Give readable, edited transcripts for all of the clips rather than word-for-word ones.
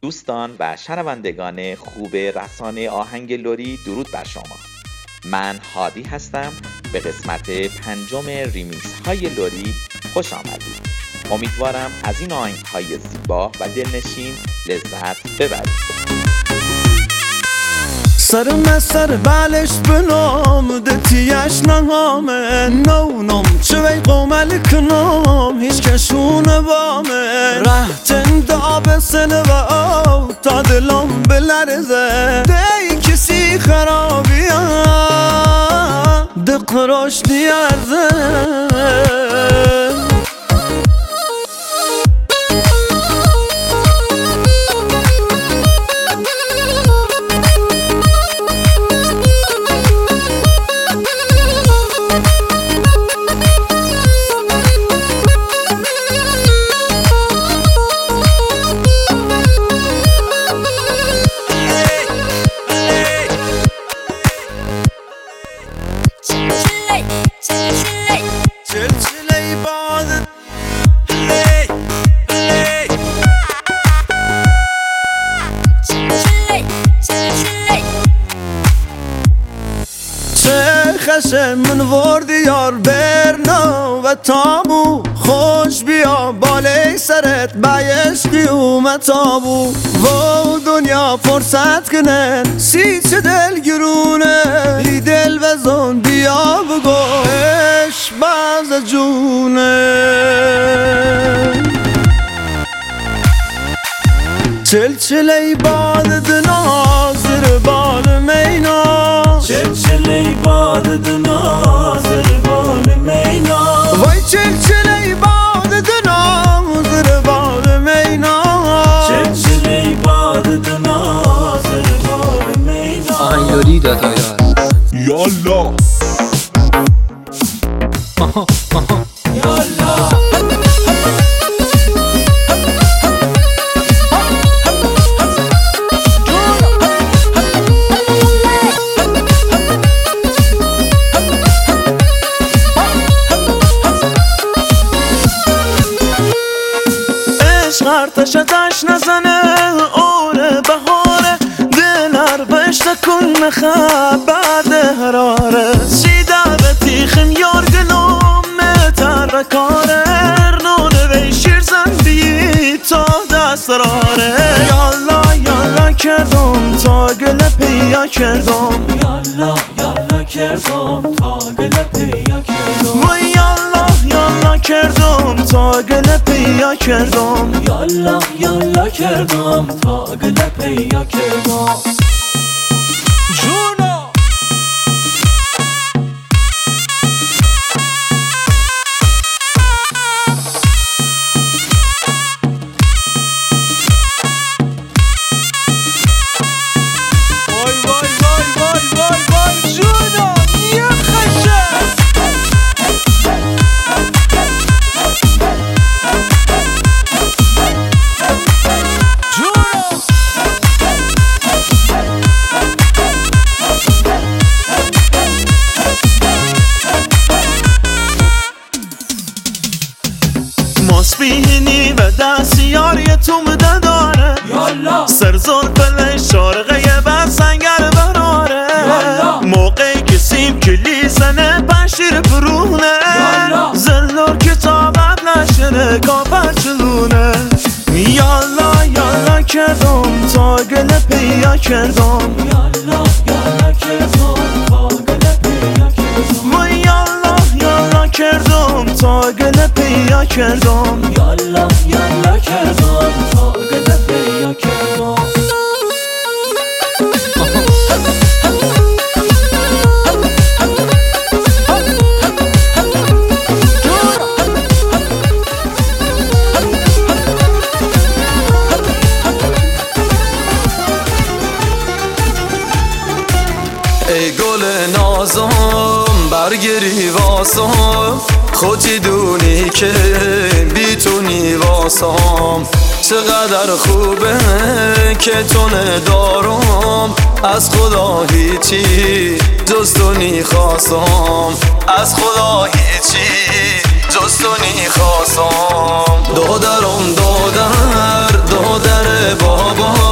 دوستان و شنوندگان خوب رسانه آهنگ لری، درود بر شما. من هادی هستم. به قسمت 5 ریمیکس های لری خوش آمدید. امیدوارم از این آهنگ های زیبا و دلنشین لذت ببرید. سرم سر بالش بنام دتیش نهامه نونم چوی قومل کنام هیچ کشون بامه رهتن داب سنه و او تا دلم بلرزه دی کسی خرابیه دقراش دیارزه من وردی یار برنا و تابو خوش بیا بالای سرت بایش قیومت تابو و دنیا فرصت کنن سی چه دل گرونه لی دل وزن بیا بگو اش باز جونه چلچلی باد دنازر بال مینا چلچلی باد دنازر بال مینا وای چلچلی باد دنازر بال مینا چلچلی باد دنازر بال مینا آهنگ لری دادایار یالا یالا تش نزنه اوره بهاره دلر بشت کن مخب بعد هراره سیده به تیخم یارگنم متر کاره ارنونه وی شیرزن بی تا دست راره یالا یالا کردم تا گل پیا کردم یالا یالا کردم تا گل پیا کردم وای یالا یالا کردم تا گل پیا کردم یالا یالا کردم تا گل پیا کردم جونو وای وای وای وای وای وای جونو یه خشه ماسبیهنی و دستی یاری تو مده داره یالا سرزور پله شارقه بر سنگر براره موقعی که سیم کلی زنه پشیر برونه زلور کتابت نشنه کافر چلونه یالا یالا کردم تا گل پیا کردم یالا یالا کردم تا گل پیا کردم وای یالا یالا کردم تا گل پیا کردم یالا یالا کردم تا گل پیا کردم ای گل نازم برگری واسم خودی دونی که بی تو نیواسم چقدر خوبه که تو ندارم از خدا هیچی جز تو نیخواستم از خدا هیچی جز تو نیخواستم دادرم دادر بابا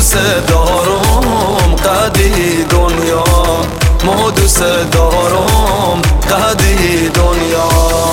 دوست دارم قدی دنیا، ما دوست دارم قدی دنیا.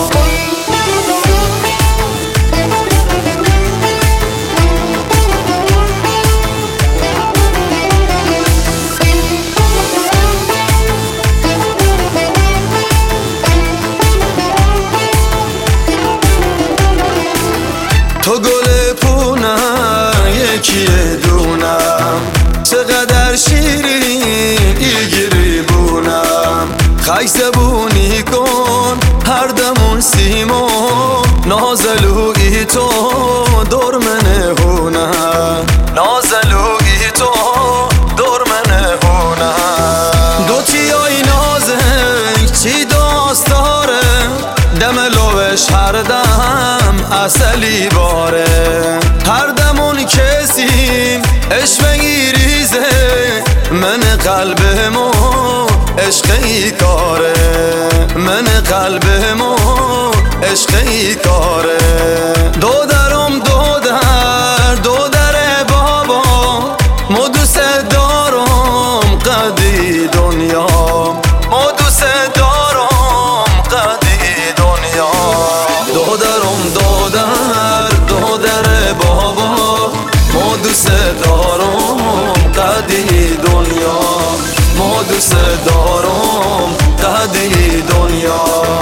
تو گل پونه یکی دونم، چقدر شیرین ایگیری بونم. خیش زبونی کن هر دمون سیمو، نازلوی تو دور منه هونه، نازلوی تو دور منه هونه. دو تیای نازک چی داست داره، دم لوش هر دم اصلی باره. هر دمون کسی عشق میریزه، من قلبمو عشقی کاره، من قلبمو عشقی کاره. دو درم دو در بابا، ما دوست دارم قدی دنیا، ما دوست دارم قدی دنیا. دو در بابا، ما دوست دارم قدی دنیا، ما دوست دارم قدی دنیا.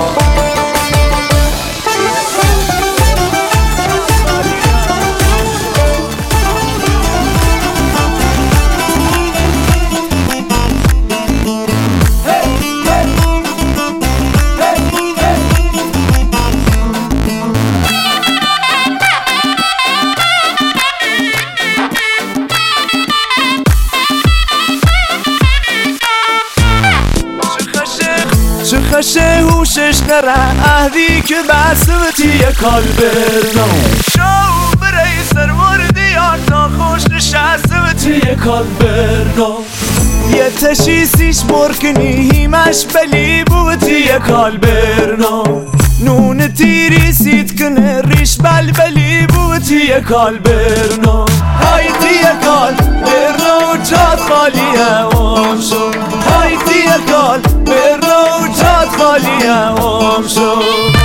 چه خشه هوشش نره اهدی که بسوتی کالبرنو، شو برای سروردی تا خوش نشستی کالبرنو. یه تشیسیش برکنی هیمش بلی بودی کالبرنو، نون تیری سید کنه ریش بلی بودی کالبرنو. های دی کالبرنو جاد خالیه اوم شو، های دی کالبرنو جاد خالیه اوم شو.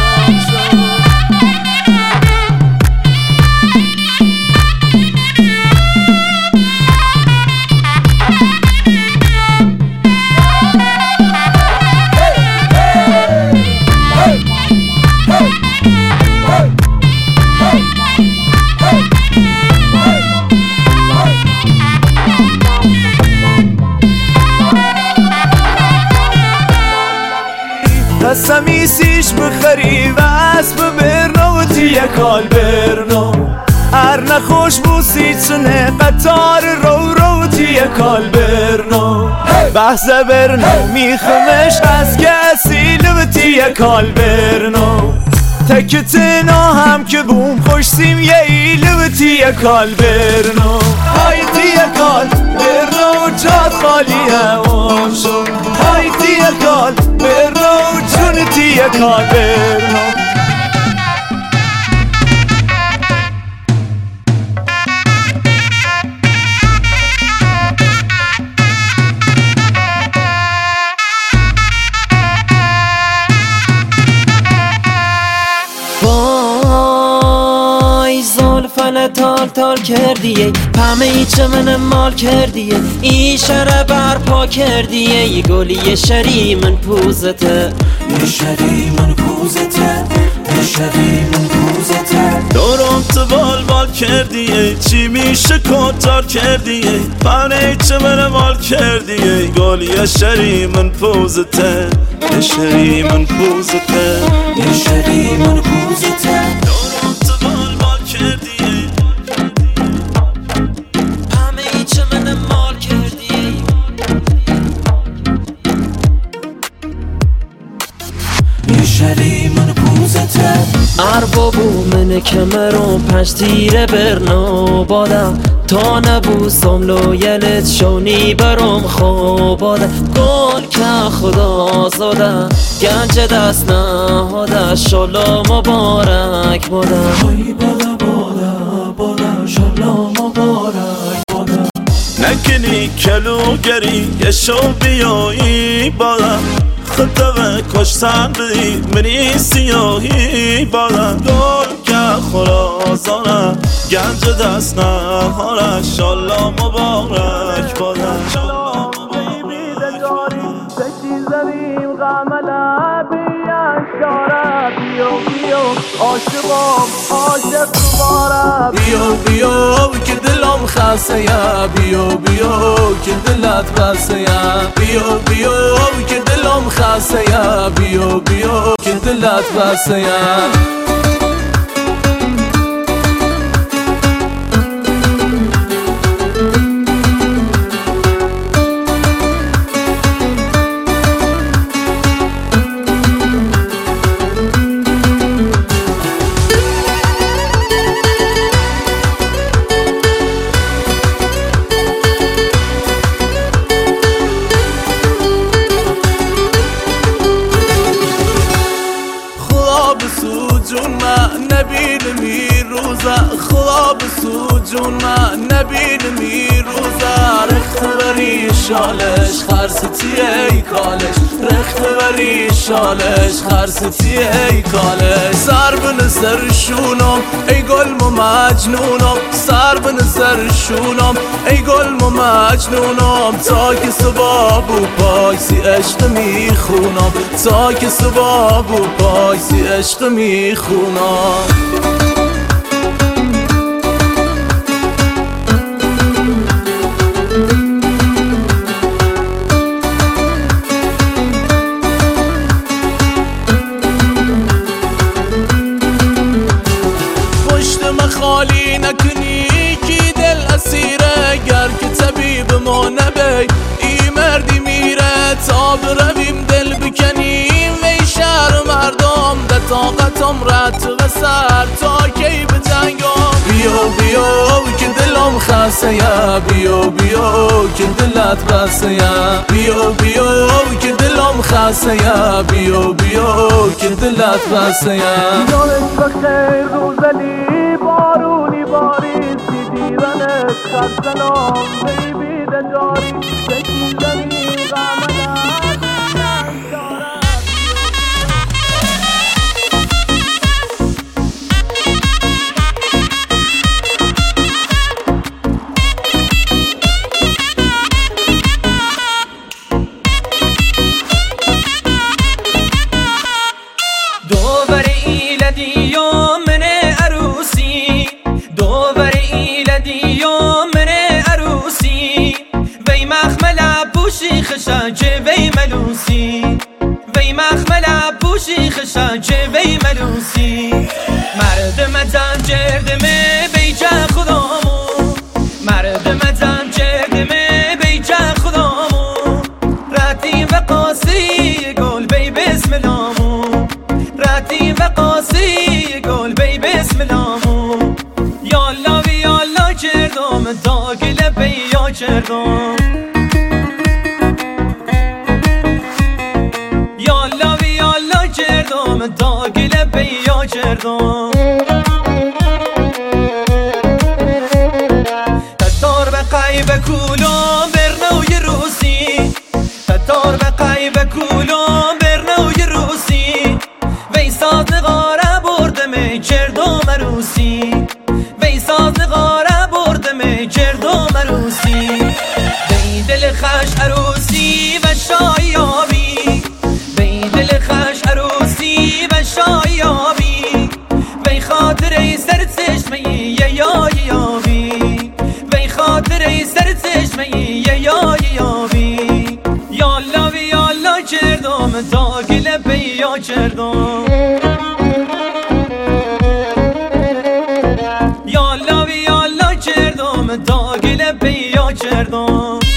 سمیسیش بخری و اسب برنو تیه کالبرنو. ار نخوش بوسی چنه قطار رو تیه کالبرنو. بحث برنو میخمش از کسی لب تیه کالبرنو. تکتنا هم که بوم خوشتیم یه ایلو تیه کالبرنو. های تیه کالبرنو جاد خالیه اوم شو، های تیه کالبرنو جون تیه کالبرنو. تال کردیه همه ایچه من مال کردیه، ای شره برپا کردیه. یه گلی شری من پوزته، یه شری من پوزته، یه شری من پوزته. دورم تو بال کردیه، چی میشه کنتار کردیه. همه ایچه من مال کردیه، گلی شری من پوزته، یه شری من پوزته، یه شری من پوزته. دورم تو بال کردیه، شری من پوزته. اربابو من کمرم پنج تیره برنو بادم، تا نبوسم لویلت شونی برام خواباده. گل که خدا زاده گنج دست نهاده، شالا مبارک باده. های بالا بالا بالا، شالا مبارک باده. کلوگری یه شو بیایی بارم خطوه کشتن بی منی سیاهی بارم دور که خرازانه گنج دست نهاره شالله مبارک بارم زمین غمله بیان شاره بیو بیو عاشق دوباره بیو که دلم خسته یا بیو که دلت بسته یا بیو که دلم خسته یا بیو که دلت بسته یا جون من نبینم این روزا خواب سو جون من نبینم این روزا رخت بری شالش خرستی ای کالش رخت بری شالش خرستی ای کالش سر به نظر شونم ای گل مجنونم سر به نظر شونم ای گل مجنونم تا که صبح بو پایسی عشق میخونم تا که صبح بو پایسی عشق میخونم پشت خالی نکنی کی دل اسیره گر که طبیب ما نبی ای مردی میره تا برویم دل بکنیم وی شهر مردم ده طاقتم رد و سر تا کی به جنگم بیو که دلم خسته یا بیو که دلت بسته یا بیو که دلم خسته یا بیو که دلت بسته یا جانت بخیر روزلی بارونی باریسی دیرنت خرسنام بیبی دجاری بکی زمین غمله خشاجه وی ملوسی وی مخمل بوشی خشاجه وی ملوسی مرد مزن جردمه بیجه خدامو مرد مزن جردمه بیجه خدامو راتی و قاسی گل بی بسم لامو راتی و قاسی گل بی بسم لامو یالا و یالا کردم داگل بیا کردم داگل بیا کردم تدار به قیب کولم برنوی روسی تدار به قیب کولم برنوی روسی وی ساز نقاره بردم کردم عروسی وی ساز نقاره بردم کردم عروسی وی دل خش عروسی و شایابی وی دل خش عروسی و شایابی وی خاطر ای سر چشمه یه یابی وی خاطر ای سر چشمه یه یابی یالا و یالا کردم داگل بیا کردم یالا و یالا کردم داگل بیا کردم